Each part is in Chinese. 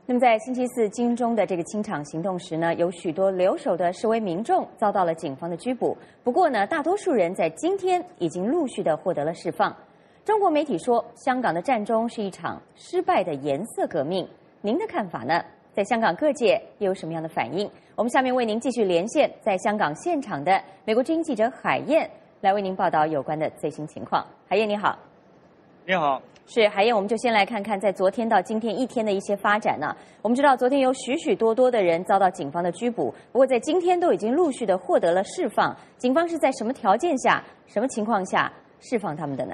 那么在星期四金钟的这个清场行动时呢，有许多留守的示威民众遭到了警方的拘捕。不过呢，大多数人在今天已经陆续的获得了释放。中国媒体说，香港的战中是一场失败的颜色革命。您的看法呢？在香港各界又有什么样的反应？我们下面为您继续连线在香港现场的美国之音记者海燕，来为您报道有关的最新情况。海燕你好。 你好。 是海燕，我们就先来看看在昨天到今天一天的一些发展呢。我们知道昨天有许多的人遭到警方的拘捕，不过在今天都已经陆续的获得了释放。警方是在什么条件下、什么情况下释放他们的呢？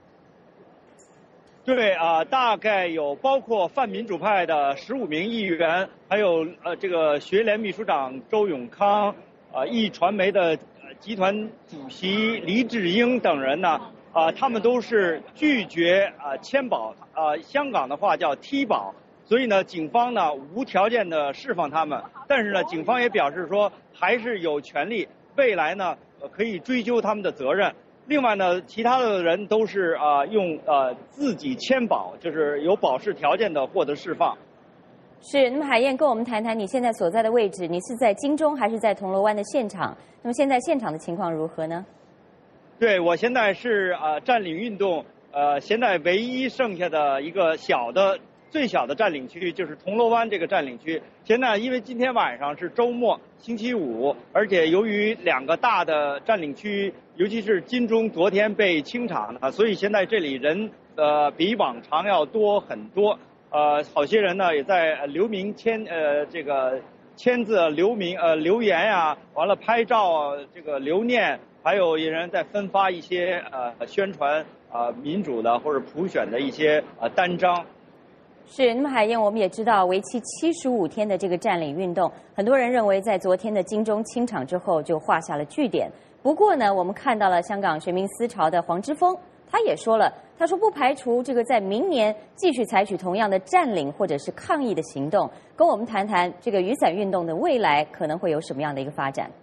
对大概有包括泛民主派的15名议员，还有这个学联秘书长周永康，一传媒的集团主席黎智英等人呢。他们都是拒绝签保，香港的话叫踢保，所以呢，警方呢无条件的释放他们，但是呢，警方也表示说还是有权利未来呢可以追究他们的责任。另外呢，其他的人都是用自己签保，就是有保释条件的获得释放。 是，那么海燕跟我们谈谈你现在所在的位置，你是在金钟还是在铜锣湾的现场？那么现在现场的情况如何呢？ 对，我现在是占领运动现在唯一剩下的一个最小的占领区，就是铜锣湾这个占领区。现在因为今天晚上是周末，星期五，而且由于2个大的占领区，尤其是金钟昨天被清场了，所以现在这里人比往常要多很多。好些人呢也在留名签字留言呀，完了拍照这个留念。还有人在分发一些宣传民主的或者普选的一些单张。 是，那么海燕，我们也知道为期75天的这个占领运动，很多人认为在昨天的金钟清场之后就画下了句点。不过呢，我们看到了香港学民思潮的黄之锋，他也说了，他说不排除这个在明年继续采取同样的占领或者是抗议的行动。跟我们谈谈这个雨伞运动的未来可能会有什么样的一个发展？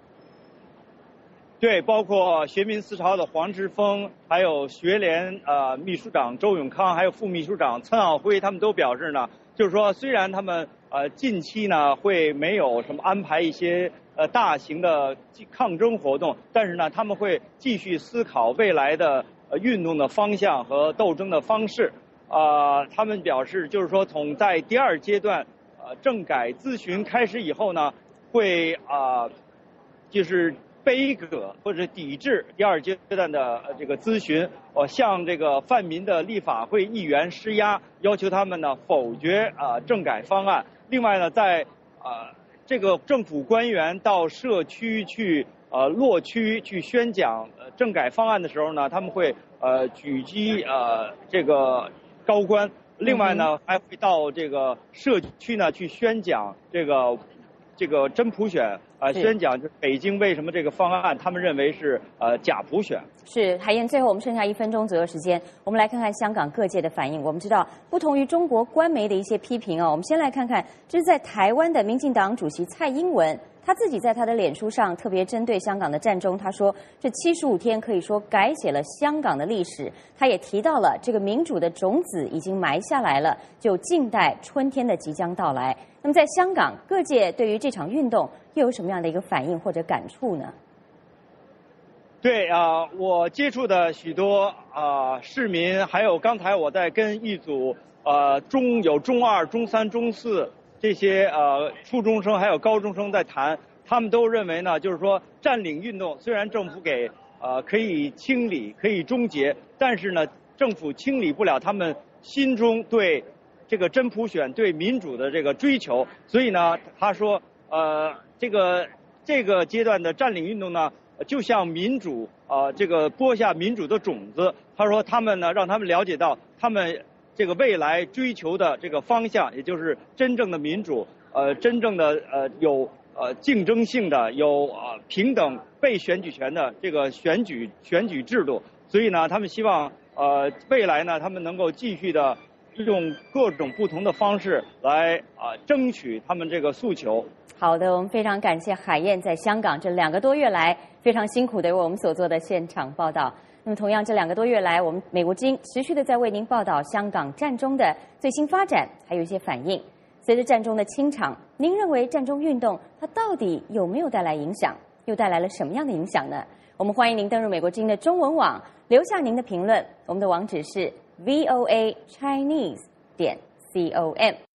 对，包括学民思潮的黄之锋，还有学联秘书长周永康，还有副秘书长岑敖晖，他们都表示呢，就是说虽然他们近期呢会没有什么安排一些大型的抗争活动，但是呢他们会继续思考未来的运动的方向和斗争的方式。他们表示就是说从在第2阶段政改咨询开始以后呢，会就是杯葛或者抵制第2阶段的这个咨询，向这个泛民的立法会议员施压，要求他们呢否决政改方案。另外呢，在这个政府官员到社区去落区去宣讲政改方案的时候呢，他们会举击这个高官。另外呢，还会到这个社区呢去宣讲这个真普选宣讲就是北京为什么这个方案他们认为是假普选。是， 海燕，最后我们剩下1分钟左右时间，我们来看看香港各界的反应。我们知道，不同于中国官媒的一些批评我们先来看看，这是在台湾的民进党主席蔡英文，他自己在他的脸书上特别针对香港的战中，他说这75天可以说改写了香港的历史。他也提到了这个民主的种子已经埋下来了，就静待春天的即将到来。那么在香港各界对于这场运动又有什么样的一个反应或者感触呢？ 对我接触的许多市民，还有刚才我在跟一组有中2、中3、中4这些初中生还有高中生在谈，他们都认为呢，就是说占领运动虽然政府给可以清理可以终结，但是呢政府清理不了他们心中对这个真普选对民主的这个追求。所以呢他说这个阶段的占领运动呢就像民主这个播下民主的种子。他说他们呢让他们了解到他们这个未来追求的这个方向，也就是真正的民主，真正的有竞争性的有平等被选举权的这个选举制度。所以呢他们希望未来呢他们能够继续的用各种不同的方式来争取他们这个诉求。 好的，我们非常感谢海燕在香港这2个多月来非常辛苦的为我们所做的现场报道。那么同样这2个多月来，我们美国之音持续的在为您报道香港战中的最新发展，还有一些反应。 随着战中的清场，您认为战中运动它到底有没有带来影响？又带来了什么样的影响呢？我们欢迎您登入美国之音的中文网，留下您的评论。我们的网址是voachinese.com。